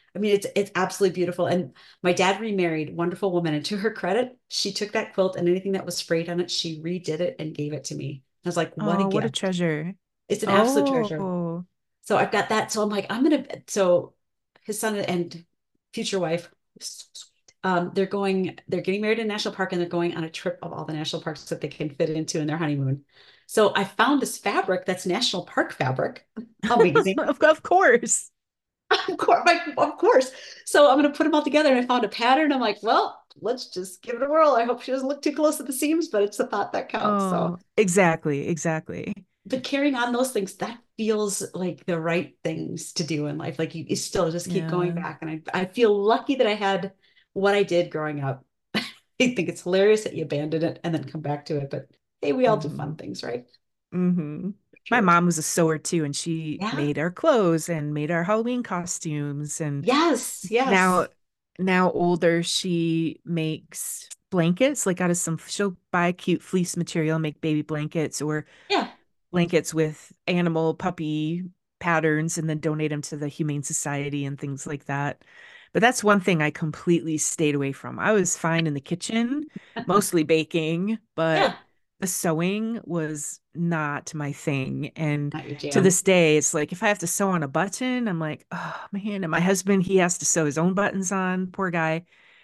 I mean, it's absolutely beautiful. And my dad remarried, wonderful woman. And to her credit, she took that quilt and anything that was sprayed on it, she redid it and gave it to me. I was like, what a Oh, what a gift. treasure. It's an absolute treasure. Oh, So I've got that. So I'm like, so his son and future wife, so sweet. They're getting married in a national park and they're going on a trip of all the national parks that they can fit into in their honeymoon. So I found this fabric that's national park fabric. Amazing. of course. Of course, of course. So I'm going to put them all together and I found a pattern. I'm like, well, let's just give it a whirl. I hope she doesn't look too close at the seams, but it's the thought that counts. So Oh, exactly, exactly. but carrying on those things, that feels like the right things to do in life. Like you still just keep going Yeah. back. And I feel lucky that I had what I did growing up. I think it's hilarious that you abandon it and then come back to it. But hey, we all do fun Hmm. things, right? Hmm. My Sure. mom was a sewer too, and she Yeah. made our clothes and made our Halloween costumes. And Yes. now, Yes. now older, she makes blankets, like out of some, she'll buy cute fleece material, make baby blankets or Yeah. blankets with animal puppy patterns and then donate them to the Humane Society and things like that. But that's one thing I completely stayed away from. I was fine in the kitchen, mostly baking, but Yeah. the sewing was not my thing. And Not your to jam. this day, it's like if I have to sew on a button, I'm like, oh man. And my husband, he has to sew his own buttons on. Poor guy.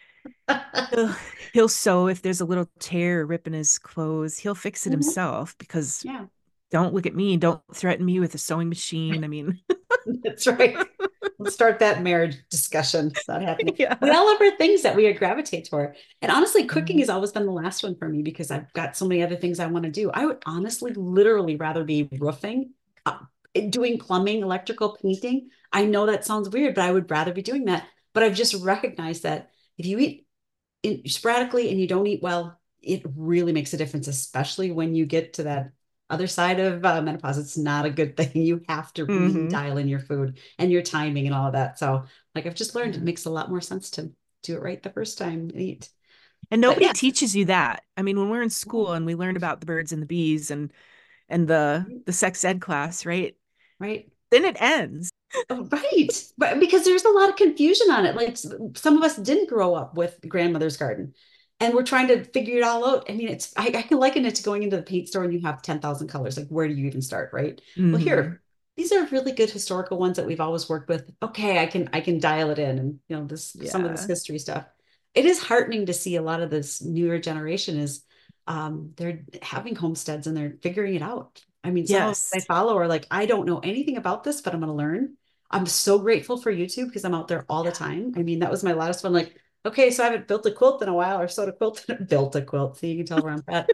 He'll, he'll sew if there's a little tear or rip in his clothes. He'll fix it Mhm. himself because Yeah. don't look at me. Don't threaten me with a sewing machine. I mean, That's right. Let's start that marriage discussion. It's not happening. We yeah. all have our things that we gravitate toward. And honestly, cooking Yeah. has always been the last one for me because I've got so many other things I want to do. I would honestly, literally rather be roofing, uh, doing plumbing, electrical painting. I know that sounds weird, but I would rather be doing that. But I've just recognized that if you eat sporadically and you don't eat well, it really makes a difference, especially when you get to that other side of menopause. It's not a good thing. You have to really Hmm. dial in your food and your timing and all of that. So, like I've just learned, it Yeah. makes a lot more sense to do it right the first time and eat. And But nobody yes, teaches you that. I mean, when we're in no, school and we learn about the birds and the bees and the sex ed class, right? right. Then it ends. Oh, right. But because there's a lot of confusion on it. Like some of us didn't grow up with grandmother's garden and we're trying to figure it all out. I mean, I can liken it to going into the paint store and you have 10,000 colors. Like, where do you even start? Right. Well, Hmm. here, these are really good historical ones that we've always worked with. Okay, I can dial it in and this some of this Yeah. history stuff. It is heartening to see a lot of this newer generation is they're having homesteads and they're figuring it out. I mean, some of us Yes. I follow are like, I don't know anything about this, but I'm going to learn. I'm so grateful for YouTube because I'm out there all the Yeah. time. I mean, that was my last one. Like, okay, so I haven't built a quilt in a while or sewed a quilt, built a quilt. So you can tell where I'm at.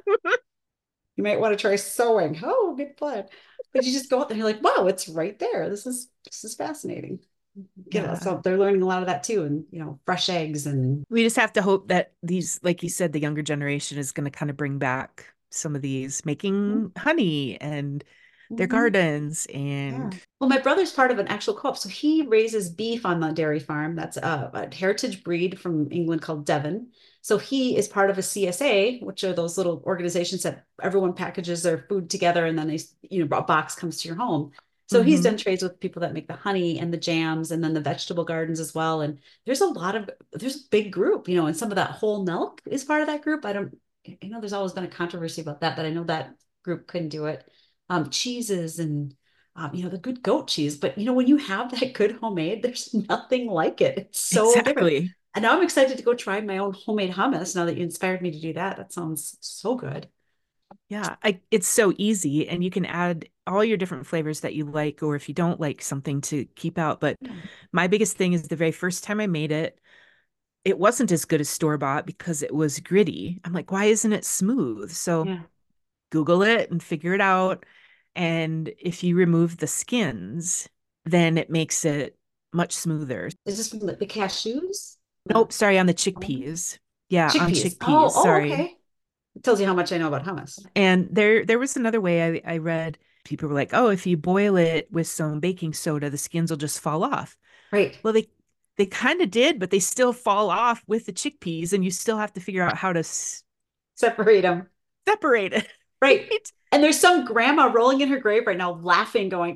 You might want to try sewing. Oh, good plan. But you just go out there and you're like, wow, it's right there. This is fascinating. Yeah. So they're learning a lot of that too. And fresh eggs and We just have to hope that these, like you said, the younger generation is going to kind of bring back some of these, making honey and their Mhm. gardens Yeah. and Well, my brother's part of an actual co-op. So he raises beef on the dairy farm. That's a heritage breed from England called Devon. So he is part of a CSA, which are those little organizations that everyone packages their food together and then a box comes to your home. So he's done hmm. trades with people that make the honey and the jams and then the vegetable gardens as well. And there's a big group, and some of that whole milk is part of that group. There's always been a controversy about that, but I know that group couldn't do it. Cheeses and the good goat cheese. But when you have that good homemade, there's nothing like it. It's so different. Exactly. And now I'm excited to go try my own homemade hummus now that you inspired me to do that. That sounds so good. Yeah, it's so easy, and you can add all your different flavors that you like, or if you don't like something to keep out. But Yeah. my biggest thing is the very first time I made it, it wasn't as good as store-bought because it was gritty. I'm like, why isn't it smooth? So Yeah. Google it and figure it out. And if you remove the skins, then it makes it much smoother. Is this from the cashews? The Nope, sorry, on the almonds? chickpeas. Yeah, on Chickpeas. chickpeas, Oh, sorry. okay. It tells you how much I know about hummus. And there was another way I read. People were like, "Oh, if you boil it with some baking soda, the skins will just fall off." Right. Well, they kind of did, but they still fall off with the chickpeas, and you still have to figure out how to Separate them. separate it. Right. Right? And there's some grandma rolling in her grave right now, laughing, going,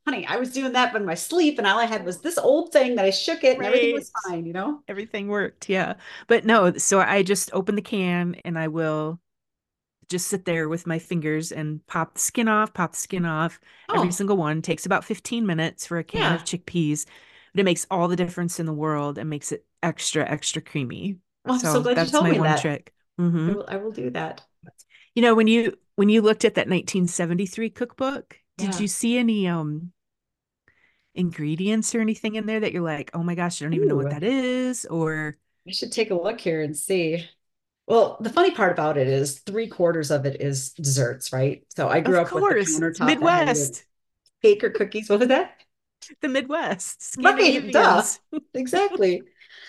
honey, I was doing that in my sleep, and all I had was this old thing that I shook it, and everything Right. was fine, you know? Everything worked. Yeah. But no, so I just open the can and I will just sit there with my fingers and pop the skin off. Every Oh, single one takes about 15 minutes for a can of yeah. chickpeas, but it makes all the difference in the world and makes it extra, extra creamy. Oh, I'm so So glad you that's told my me one that. trick. Hmm. I will do that. You know, when you looked at that 1973 cookbook, did Yeah. you see any ingredients or anything in there that you're like, oh my gosh, I don't even know Ooh, what that is? Or I should take a look here and see. Well, the funny part about it is three-quarters of it is desserts, right? So I grew of up with the course, it's countertop that had either Midwest, cake or cookies. What was that? the Midwest, Right, duh. Scandinavians. Exactly.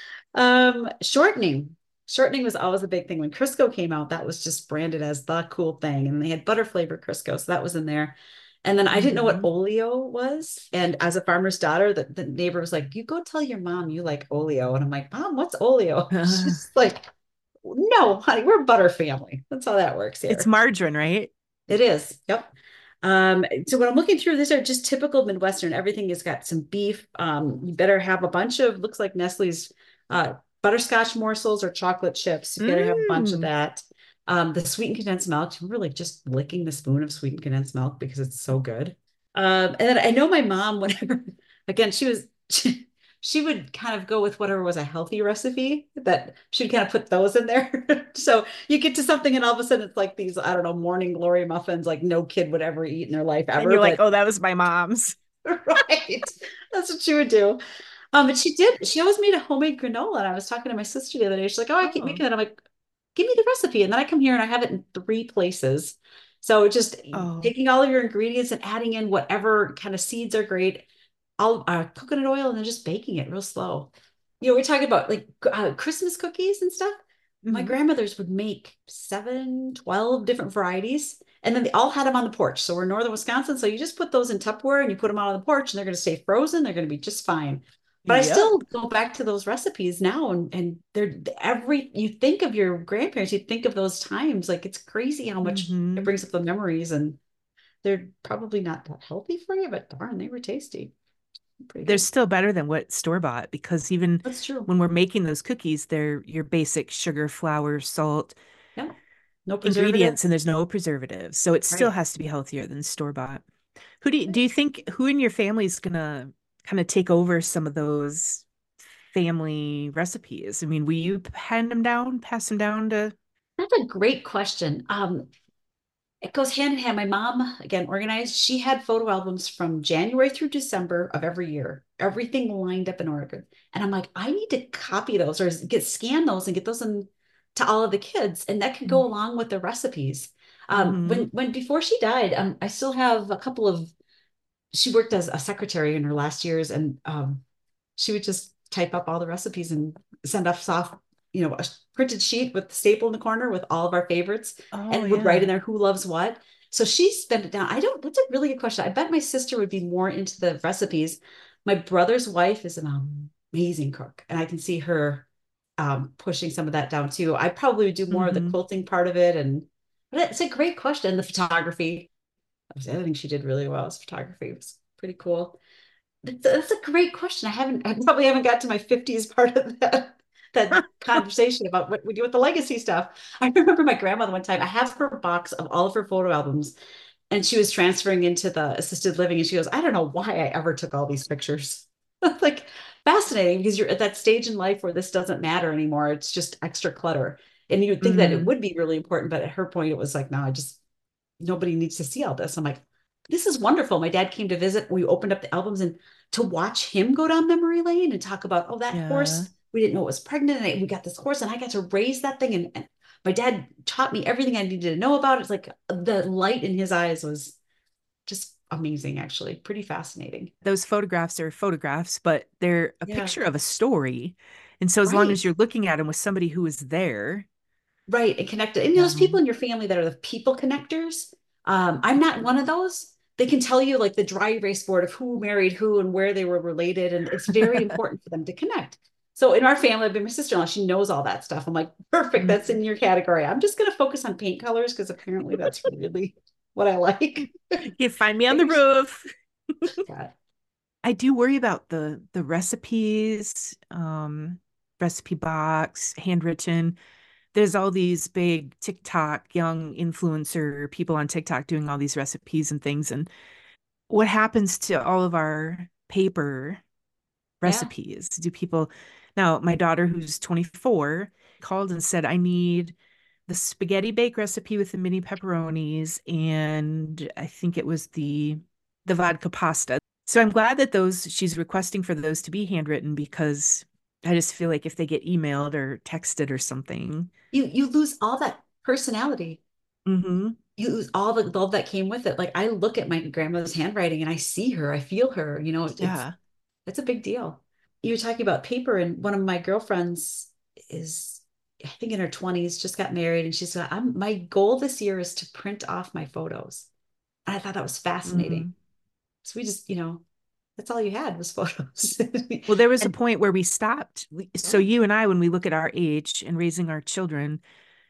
Shortening. Shortening was always a big thing. When Crisco came out, that was just branded as the cool thing. And they had butter flavored Crisco, so that was in there. And then I didn't know what Hmm. oleo was. And as a farmer's daughter, the neighbor was like, you go tell your mom you like oleo. And I'm like, Mom, what's oleo? She's like, no, honey, we're a butter family. That's how that works It's here. margarine, right? It is. Yep. So when I'm looking through, these are just typical Midwestern. Everything has got some beef. You better have a bunch of, looks like Nestle's butterscotch morsels or chocolate chips. You better have a bunch of Mm. that. The sweetened condensed milk. We're like just licking the spoon of sweetened condensed milk because it's so good. And then I know my mom, whenever, again, she would kind of go with whatever was a healthy recipe that she'd kind of put those in there. So you get to something and all of a sudden it's like these, I don't know, morning glory muffins like no kid would ever eat in their life And ever. you're like, But oh, that was my mom's. right, that's what she would do. But she always made a homemade granola. And I was talking to my sister the other day. She's like, oh, I keep Oh, making that. I'm like, give me the recipe. And then I come here and I have it in three places. So just oh. taking all of your ingredients and adding in whatever kind of seeds are great, all coconut oil, and then just baking it real slow. You know, we're talking about like Christmas cookies and stuff. My Hmm. grandmothers would make 7, 12 different varieties, and then they all had them on the porch. So we're in northern Wisconsin. So you just put those in Tupperware and you put them out on the porch, and they're going to stay frozen. They're going to be just fine. But I still Yep. go back to those recipes now, and they're you think of your grandparents, you think of those times. Like it's crazy how much it Hmm. brings up the memories, and they're probably not that healthy for you, but darn, they were tasty. Pretty They're good. still better than what store bought because even That's true. when we're making those cookies, they're your basic sugar, flour, salt, Yeah. No ingredients, and preservatives. there's no preservatives. So it still Right. has to be healthier than store bought. Do you think who in your family is gonna kind of take over some of those family recipes? I mean, will you hand them down, pass them down to? That's a great question. It goes hand in hand. My mom, again, organized, she had photo albums from January through December of every year, everything lined up in order. And I'm like, I need to copy those or get scan those and get those in to all of the kids. And that could go along with the recipes. Mm-hmm. When before she died, I still have a couple of, she worked as a secretary in her last years, and she would just type up all the recipes and send us off, a printed sheet with the staple in the corner with all of our favorites, Oh and would write in yeah. there who loves what. So she spent it down. I don't, that's a really good question. I bet my sister would be more into the recipes. My brother's wife is an amazing cook, and I can see her pushing some of that down too. I probably would do more of the Mm-hmm. quilting part of it. And but it's a great question. The photography. That was the other thing she did really well is photography. It was pretty cool. That's a great question. I probably haven't got to my 50s part of that conversation about what we do with the legacy stuff. I remember my grandmother one time, I have her box of all of her photo albums, and she was transferring into the assisted living, and she goes, I don't know why I ever took all these pictures. Like fascinating because you're at that stage in life where this doesn't matter anymore. It's just extra clutter. And you would think that it Mm-hmm. would be really important, but at her point, it was like, no, I just nobody needs to see all this. I'm like, this is wonderful. My dad came to visit. We opened up the albums, and to watch him go down memory lane and talk about, oh, that Yeah. horse, we didn't know it was pregnant. And we got this horse, and I got to raise that thing. And my dad taught me everything I needed to know about it. It's like the light in his eyes was just amazing, actually. Pretty fascinating. Those photographs are photographs, but they're a Yeah. picture of a story. And so as long Right. as you're looking at them with somebody who is there, Right, and connected. And those people um, in your family that are the people connectors. I'm not one of those. They can tell you like the dry erase board of who married who and where they were related, and it's very important for them to connect. So in our family, I've been my sister-in-law. She knows all that stuff. I'm like, perfect. That's mhm. in your category. I'm just going to focus on paint colors because apparently that's really what I like. You find me on the Figures. roof. God. I do worry about the recipes, recipe box, handwritten. There's all these big TikTok young influencer people on TikTok doing all these recipes and things. And what happens to all of our paper Yeah. recipes? Do people now, my daughter, who's 24, called and said, I need the spaghetti bake recipe with the mini pepperonis, and I think it was the vodka pasta. So I'm glad that those she's requesting for those to be handwritten because I just feel like if they get emailed or texted or something. You lose all that personality. Mm-hmm. You lose all the love that came with it. Like I look at my grandmother's handwriting and I see her, I feel her, Yeah. it's a big deal. You were talking about paper, and one of my girlfriends is, I think in her 20s, just got married, and she's got, my goal this year is to print off my photos. And I thought that was fascinating. Mm-hmm. So we just, that's all you had was photos. Well, there was a And point where we stopped. So yeah, you and I, when we look at our age and raising our children,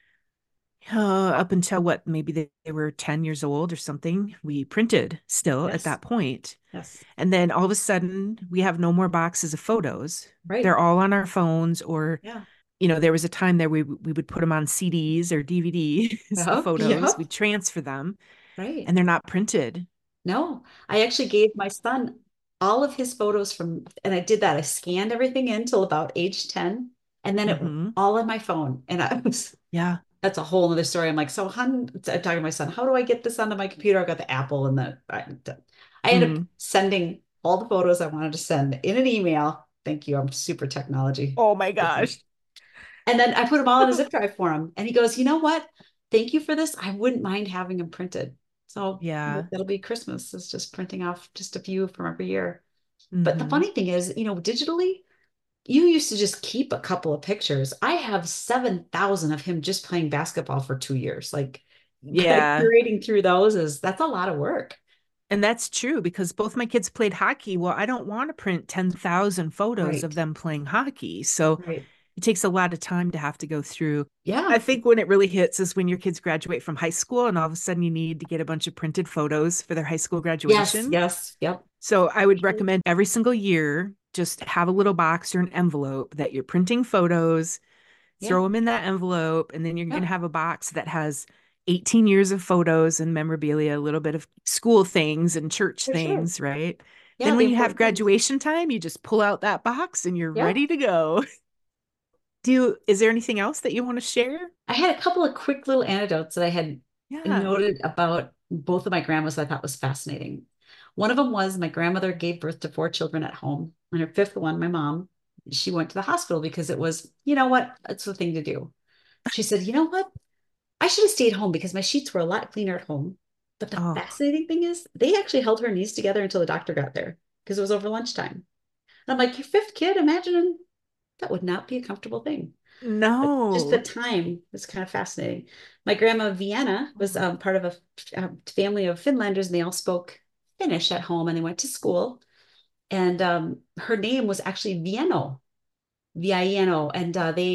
up until what, maybe they were 10 years old or something, we printed still at yes, that point. yes, And then all of a sudden, we have no more boxes of photos. right. They're all on our phones, or, Yeah. there was a time there we would put them on CDs or DVDs, the Yep, photos, yep, we'd transfer them, right. and they're not printed. No, I actually gave my son all of his photos from, and I did that. I scanned everything in till about age 10, and then it Hmm. all on my phone. And I was, Yeah. that's a whole other story. I'm like, so hun, I'm talking to my son, how do I get this onto my computer? I've got the Apple and I ended up Mm. sending all the photos I wanted to send in an email. Thank you. I'm super technology. Oh my gosh. And then I put them all in a zip drive for him. And he goes, you know what? Thank you for this. I wouldn't mind having them printed. So Yeah. that'll be Christmas. It's just printing off just a few from every year. But the Hmm. funny thing is, digitally, you used to just keep a couple of pictures. I have 7,000 of him just playing basketball for 2 years. Like Yeah. curating through those that's a lot of work. And that's true because both my kids played hockey. Well, I don't want to print 10,000 photos of Right. them playing hockey. So Right. it takes a lot of time to have to go through. I Yeah. think when it really hits is when your kids graduate from high school and all of a sudden you need to get a bunch of printed photos for their high school Yes. graduation. Yes. Yep. So I would recommend every single year just have a little box or an envelope that you're printing photos, Yeah. throw them in that envelope, and then you're going to Yep. have a box that has 18 years of photos and memorabilia, a little bit of school things and church For sure. things, right? Yeah. Then The when you have important things. graduation time, you just pull out that box and you're Yeah. ready to go. Is there anything else that you want to share? I had a couple of quick little anecdotes that I had Yeah. noted about both of my grandmas that I thought was fascinating. One of them was my grandmother gave birth to four children at home. And her fifth one, my mom, she went to the hospital because it was, you know what? It's the thing to do. She said, you know what? I should have stayed home because my sheets were a lot cleaner at home. But the Oh, fascinating thing is, they actually held her knees together until the doctor got there because it was over lunchtime. And I'm like, your fifth kid, imagine that would not be a comfortable thing. But just the no. time was kind of fascinating. My grandma Vienna was Oh. part of a family of Finlanders, and they all spoke Finnish at home, and they went to school. And her name was actually Vieno, Vieno, and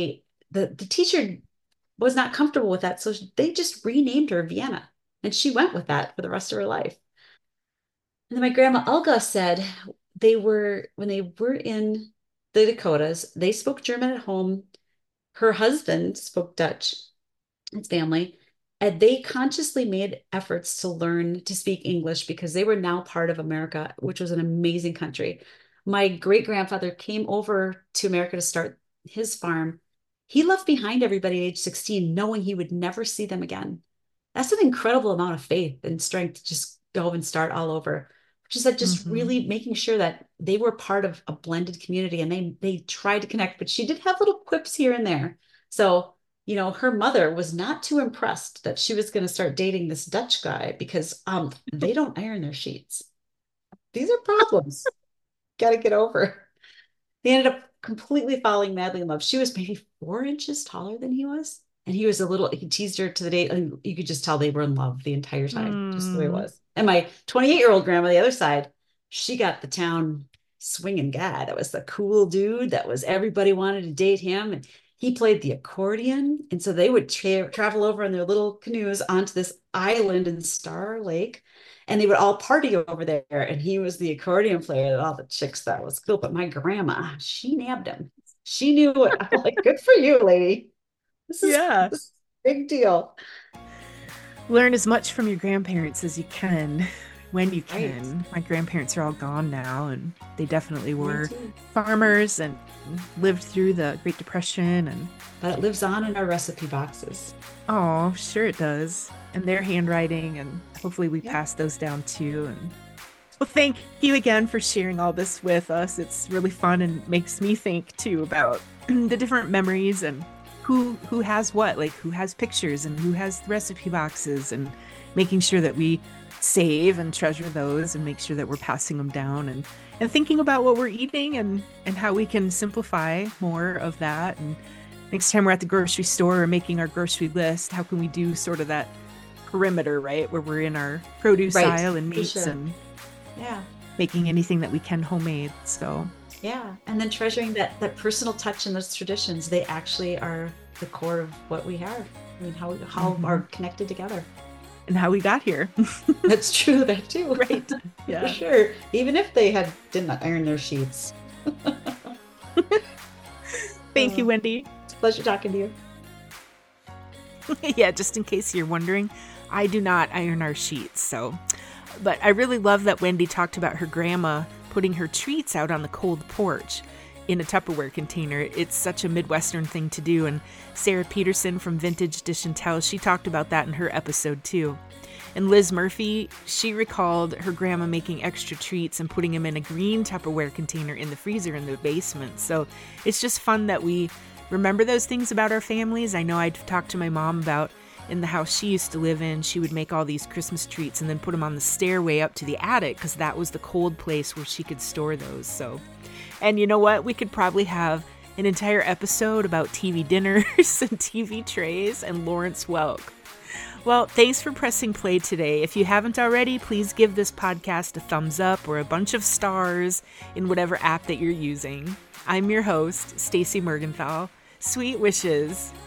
the teacher was not comfortable with that, so they just renamed her Vienna, and she went with that for the rest of her life. And then my grandma Olga said when they were in the Dakotas, they spoke German at home. Her husband spoke Dutch, his family, and they consciously made efforts to learn to speak English because they were now part of America, which was an amazing country. My great grandfather came over to America to start his farm. He left behind everybody at age 16, knowing he would never see them again. That's an incredible amount of faith and strength to just go and start all over. She said just Hmm. really making sure that they were part of a blended community, and they tried to connect, but she did have little quips here and there. So, her mother was not too impressed that she was going to start dating this Dutch guy because they don't iron their sheets. These are problems. Got to get over. They ended up completely falling madly in love. She was maybe 4 inches taller than he was. And he was a little, he teased her to the date, and you could just tell they were in love the entire time, just the way it Mm. was. And my 28-year-old grandma, the other side, she got the town swinging guy. That was the cool dude. That was everybody wanted to date him. And he played the accordion. And so they would travel over in their little canoes onto this island in Star Lake. And they would all party over there. And he was the accordion player that all the chicks thought was cool. But my grandma, she nabbed him. She knew what I'm like, good for you, lady. Yeah. This is a big deal. Learn as much from your grandparents as you can when you Right. can. My grandparents are all gone now, and they definitely were farmers and lived through the Great Depression. And But it lives on in our recipe boxes. oh, sure it does. And their handwriting, and hopefully we Yeah. pass those down too. And well, thank you again for sharing all this with us. It's really fun and makes me think too about the different memories and who has what, like who has pictures and who has recipe boxes, and making sure that we save and treasure those and make sure that we're passing them down, and thinking about what we're eating and how we can simplify more of that. And next time we're at the grocery store or making our grocery list, how can we do sort of that perimeter, right, where we're in our produce Right, aisle and for meats sure. and Yeah. making anything that we can homemade. So Yeah. And then treasuring that personal touch and those traditions, they actually are the core of what we have. I mean, how Mhm. are connected together. and how we got here. That's true, that too. Right. For Yeah. sure. Even if they didn't iron their sheets. Thank you, Wendy. It's a pleasure talking to you. Yeah, just in case you're wondering, I do not iron our sheets. So, but I really love that Wendy talked about her grandma putting her treats out on the cold porch in a Tupperware container. It's such a Midwestern thing to do. And Sarah Peterson from Vintage Dish and Tell, she talked about that in her episode too. And Liz Murphy, she recalled her grandma making extra treats and putting them in a green Tupperware container in the freezer in the basement. So it's just fun that we remember those things about our families. I know I'd talked to my mom about in the house she used to live in, she would make all these Christmas treats and then put them on the stairway up to the attic because that was the cold place where she could store those. So, and you know what? We could probably have an entire episode about TV dinners and TV trays and Lawrence Welk. Well, thanks for pressing play today. If you haven't already, please give this podcast a thumbs up or a bunch of stars in whatever app that you're using. I'm your host, Stacey Morgenthau. Sweet wishes.